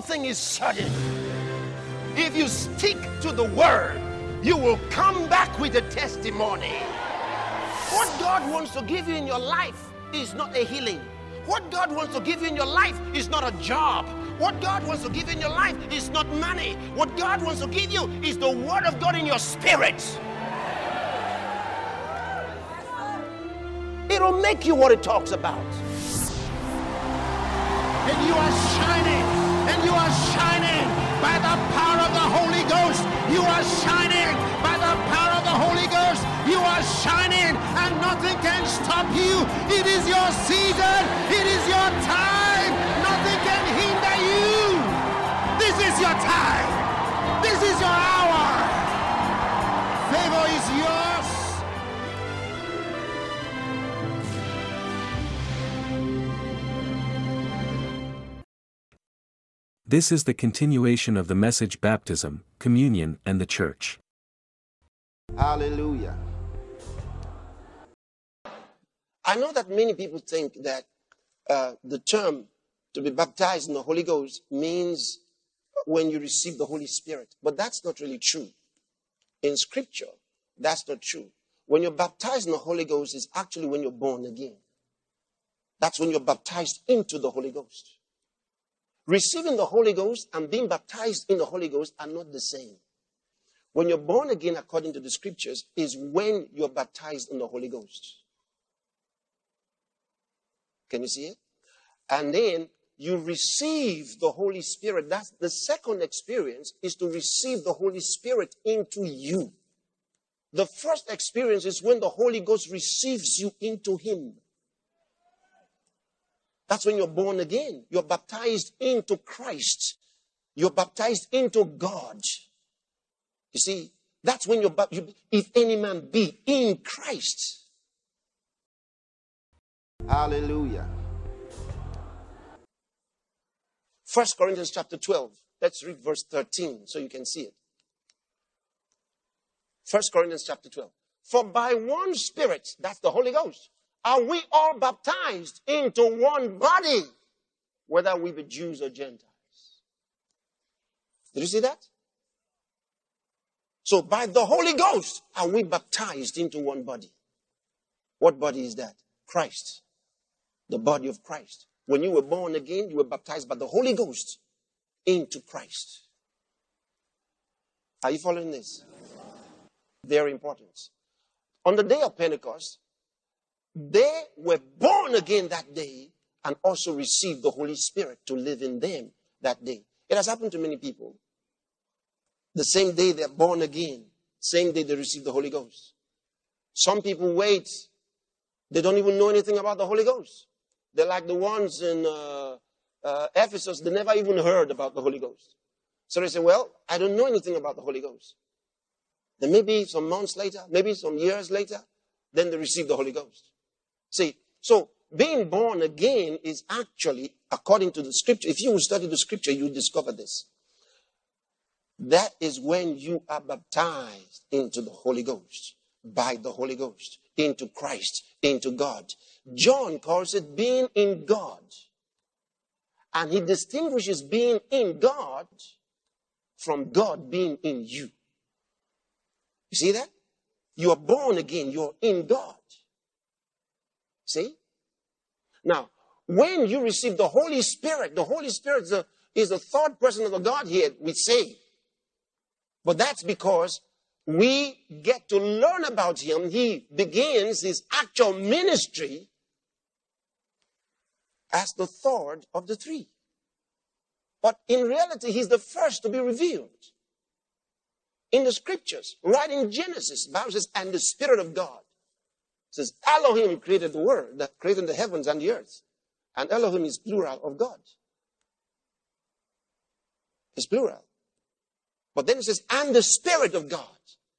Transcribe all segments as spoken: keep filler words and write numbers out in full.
thing is certain. If you stick to the word, you will come back with a testimony. What God wants to give you in your life is not a healing. What God wants to give you in your life is not a job. What God wants to give you in your life is not money. What God wants to give you is the word of God in your spirit. It'll make you what it talks about. And you are shining, and you are shining by the power of the Holy Ghost. You are shining by the power of the Holy Ghost. You are shining, and nothing can stop you. It is your season. It is your time. Nothing can hinder you. This is your time. This is your hour. Favor is yours. This is the continuation of the message: baptism, communion, and the church. Hallelujah. I know that many people think that uh, the term to be baptized in the Holy Ghost means when you receive the Holy Spirit. But that's not really true. In Scripture, that's not true. When you're baptized in the Holy Ghost is actually when you're born again. That's when you're baptized into the Holy Ghost. Receiving the Holy Ghost and being baptized in the Holy Ghost are not the same. When you're born again, according to the Scriptures, is when you're baptized in the Holy Ghost. Can you see it? And then you receive the Holy Spirit. That's the second experience, is to receive the Holy Spirit into you. The first experience is when the Holy Ghost receives you into Him. That's when you're born again. You're baptized into Christ. You're baptized into God. You see, that's when you're, you, if any man be in Christ. Hallelujah. First Corinthians chapter twelve. Let's read verse thirteen so you can see it. First Corinthians chapter twelve. For by one Spirit, that's the Holy Ghost, are we all baptized into one body, whether we be Jews or Gentiles. Did you see that? So by the Holy Ghost are we baptized into one body. What body is that? Christ. The body of Christ. When you were born again, you were baptized by the Holy Ghost into Christ. Are you following this? Very important. On the day of Pentecost, they were born again that day and also received the Holy Spirit to live in them that day. It has happened to many people. The same day they're born again, same day they receive the Holy Ghost. Some people wait. They don't even know anything about the Holy Ghost. They're like the ones in uh, uh, Ephesus. They never even heard about the Holy Ghost. So they say, well, I don't know anything about the Holy Ghost. Then maybe some months later, maybe some years later, then they receive the Holy Ghost. See, so being born again is actually, according to the Scripture, if you will study the Scripture, you will discover this. That is when you are baptized into the Holy Ghost, by the Holy Ghost, into Christ, into God. John calls it being in God. And he distinguishes being in God from God being in you. You see that? You are born again. You're in God. See? Now, when you receive the Holy Spirit, the Holy Spirit is the, is the third person of the Godhead, we say. But that's because we get to learn about Him. He begins His actual ministry as the third of the three. But in reality, He's the first to be revealed. In the Scriptures, right in Genesis, the Bible says, and the Spirit of God. It says, Elohim created the world, that created the heavens and the earth. And Elohim is plural of God. It's plural. But then it says, and the Spirit of God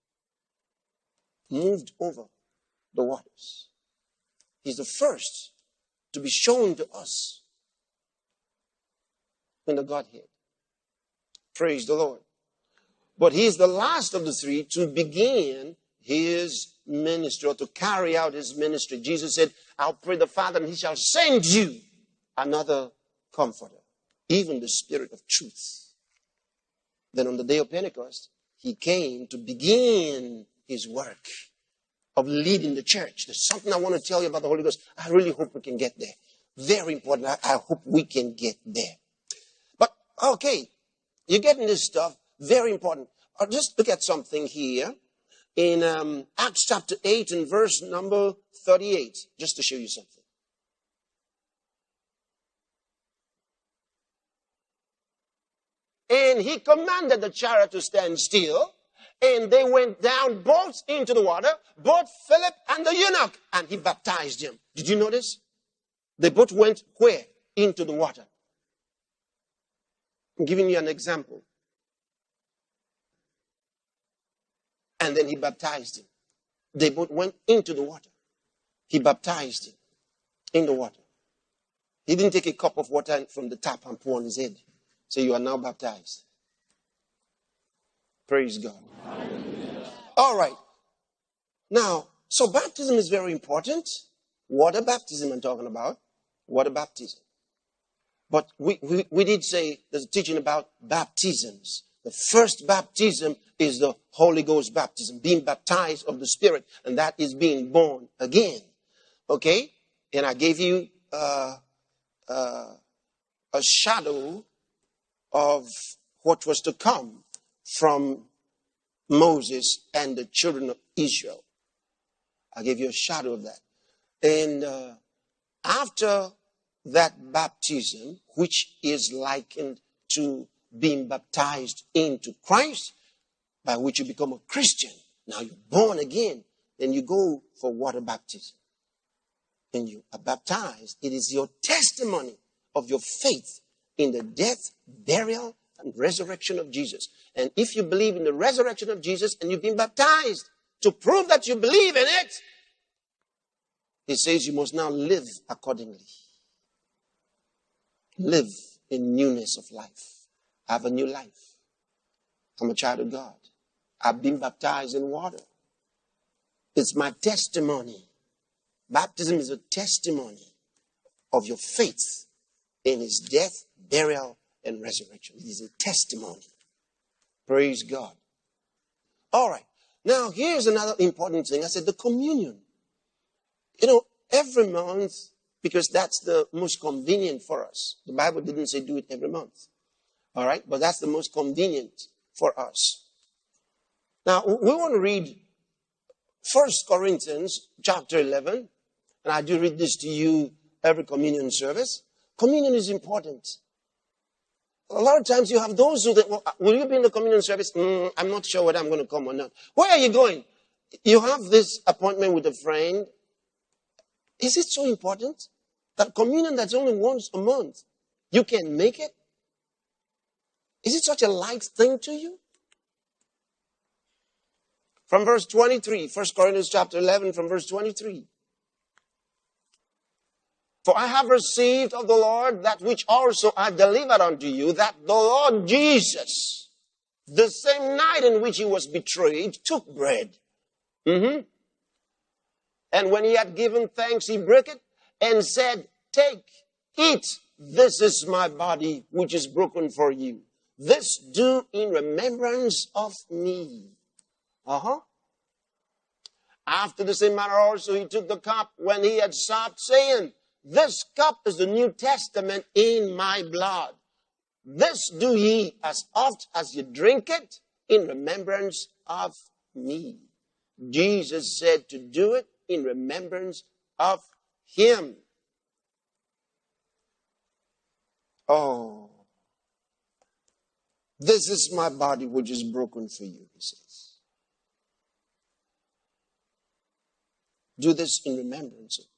moved over the waters. He's the first to be shown to us in the Godhead. Praise the Lord. But He's the last of the three to begin His ministry, or to carry out His ministry. Jesus said, I'll pray the Father and He shall send you another comforter. even the Spirit of truth. Then on the day of Pentecost, he came to begin his work of leading the church. There's something I want to tell you about the Holy Ghost. I really hope we can get there. Very important. I, I hope we can get there. But, okay, you're getting this stuff. Very important. I'll just look at something here in um, Acts chapter eight and verse number thirty-eight, just to show you something. And he commanded the chariot to stand still. And they went down both into the water, both Philip and the eunuch. And he baptized him. Did you notice? They both went where? Into the water. I'm giving you an example. And then he baptized him. They both went into the water. He baptized him in the water. He didn't take a cup of water from the tap and pour on his head. So you are now baptized. Praise God. Hallelujah. All right. Now, so baptism is very important. Water baptism I'm talking about. Water baptism. But we, we, we did say there's a teaching about baptisms. The first baptism is the Holy Ghost baptism, being baptized of the Spirit, and that is being born again. Okay? And I gave you uh, uh, a shadow of what was to come from Moses and the children of Israel. I gave you a shadow of that. And uh, after that baptism, which is likened to being baptized into Christ, by which you become a Christian. Now you're born again. Then you go for water baptism. When you are baptized, it is your testimony of your faith in the death, burial, and resurrection of Jesus. And if you believe in the resurrection of Jesus and you've been baptized to prove that you believe in it, it says you must now live accordingly. Live in newness of life. Have a new life. I'm a child of God. I've been baptized in water. It's my testimony. Baptism is a testimony of your faith in his death, burial, and resurrection. It is a testimony. Praise God. All right. Now, here's another important thing. I said the communion. You know, every month, because that's the most convenient for us. The Bible didn't say do it every month. All right. But that's the most convenient for us. Now, we want to read First Corinthians chapter eleven. And I do read this to you every communion service. Communion is important. A lot of times you have those who, well, will you be in the communion service? Mm, I'm not sure whether I'm going to come or not. Where are you going? You have this appointment with a friend. Is it so important that communion that's only once a month, you can make it? Is it such a light thing to you? From verse twenty-three, First Corinthians chapter eleven, from verse twenty-three. For I have received of the Lord that which also I delivered unto you, that the Lord Jesus, the same night in which he was betrayed, took bread. Mm-hmm. And when he had given thanks, he broke it and said, take, eat, this is my body which is broken for you. This do in remembrance of me. Uh-huh. After the same manner also he took the cup when he had supped, saying, this cup is the New Testament in my blood. This do ye as oft as you drink it in remembrance of me. Jesus said to do it in remembrance of him. Oh, this is my body which is broken for you, he says. Do this in remembrance of me.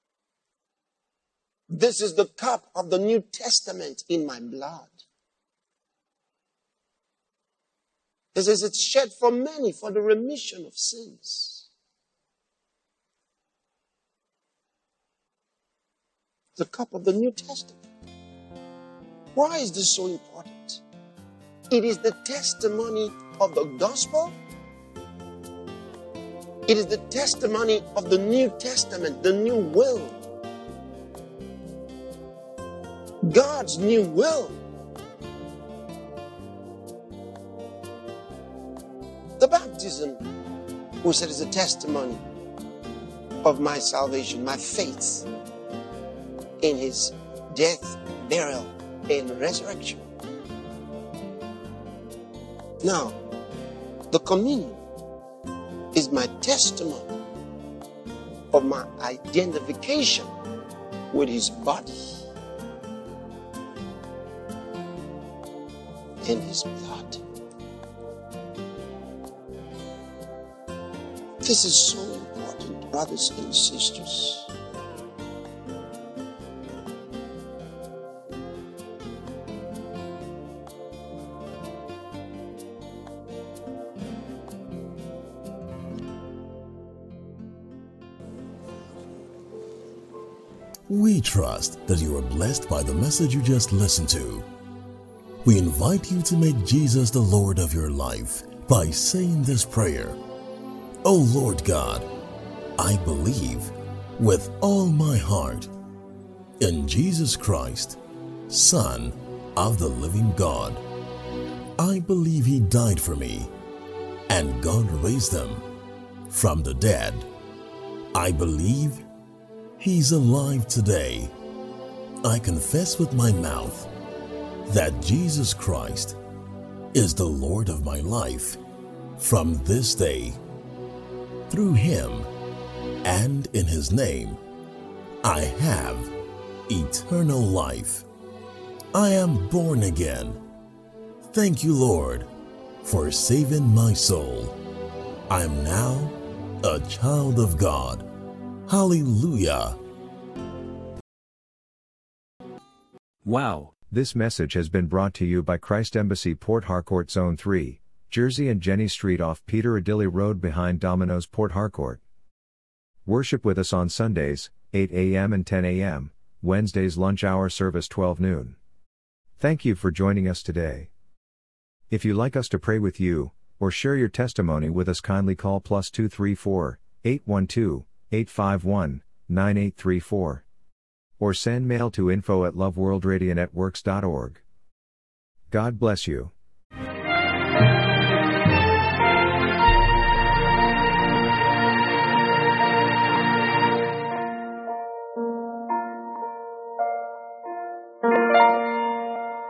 This is the cup of the New Testament in my blood. It says it's shed for many for the remission of sins. The cup of the New Testament. Why is this so important? It is the testimony of the gospel. It is the testimony of the New Testament, the new will. God's new will. The baptism, we said, is a testimony of my salvation, my faith in his death, burial, and resurrection. Now, the communion is my testimony of my identification with his body and his blood. This is so important, brothers and sisters. We trust that you are blessed by the message you just listened to. We invite you to make Jesus the Lord of your life by saying this prayer. O Lord God, I believe with all my heart in Jesus Christ, Son of the living God. I believe he died for me and God raised him from the dead. I believe he's alive today. I confess with my mouth that Jesus Christ is the Lord of my life from this day. Through him and in his name, I have eternal life. I am born again. Thank you, Lord, for saving my soul. I am now a child of God. Hallelujah. Wow. This message has been brought to you by Christ Embassy Port Harcourt Zone three, Jersey and Jenny Street off Peter Adilly Road behind Domino's Port Harcourt. Worship with us on Sundays, eight a m and ten a m, Wednesdays lunch hour service twelve noon. Thank you for joining us today. If you'd like us to pray with you, or share your testimony with us, kindly call plus two three four, eight one two, eight five one, nine eight three four. Or send mail to info at loveworldradionetworks dot org. God bless you.